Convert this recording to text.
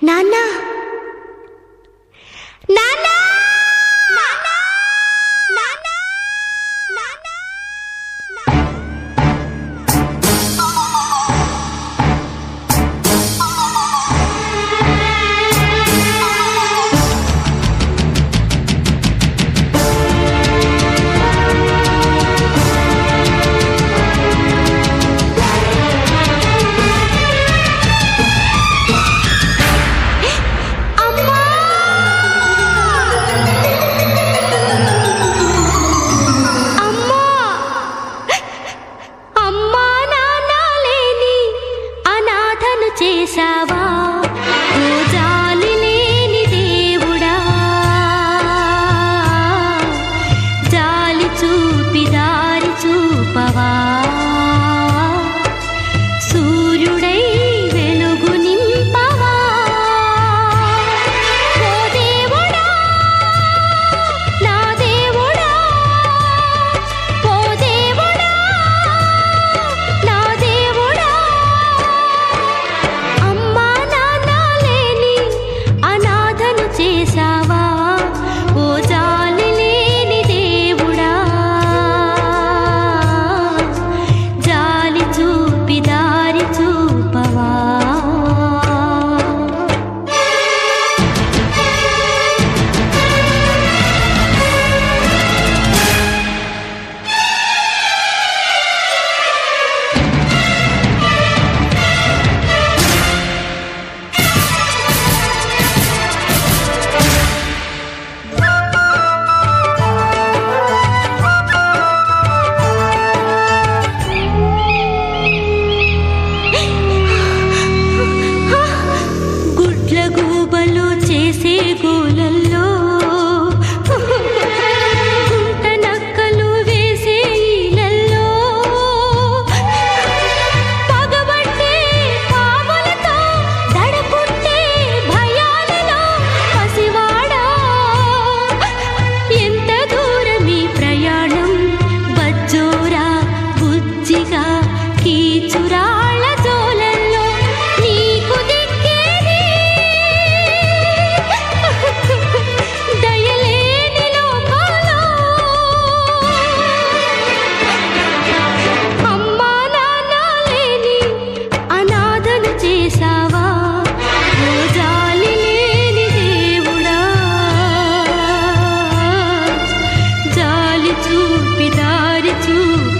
నాన్నా నాన్నా చేసావా ఓ జాలి లేని దేవుడా, జాలి చూపి దారి చూపవా, సూర్యుడై వెలుగు నింపవా. ఓ దేవుడా నా దేవుడా, ఓ దేవుడా నా దేవుడా, చేసావా ఓ జాలి లేని దేవుడా, జాలి చూపి దారి చూపవా. గూబలు చేసే గోలల్లో గుంట నక్కలు వేసే ఈలల్లో పగబట్టే పాములతో దడపుట్టే భయాలలో పసివాడా, ఎంత దూరమీ ప్రయాణం బజ్జోరా బుజ్జిగా కీచురాళ్ళ జోలల్లో నీకు దయలేని లోకాలో. అమ్మా నాన్న లేని అనాథను చేసావా ఓ జాలి లేని దేవుడా, జాలి చూపి దారి చూపి